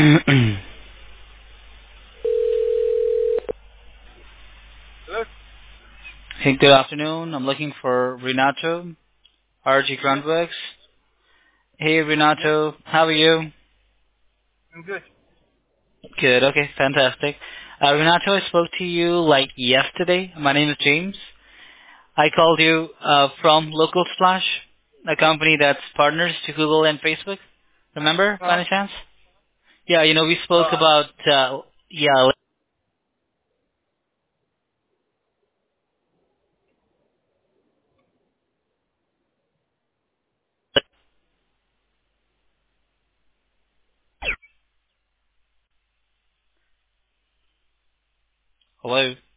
Hello? Hey, good afternoon. I'm looking for Renato, RG Yes, Groundworks. Hey, yes, Renato, how are you? I'm good. Good, okay, fantastic. Renato, I spoke to you like yesterday. My name is James. I called you from Local Splash, a company that's partners to Google and Facebook. Remember, by Uh-huh. any chance? Yeah, we spoke Uh, about, yeah, hello.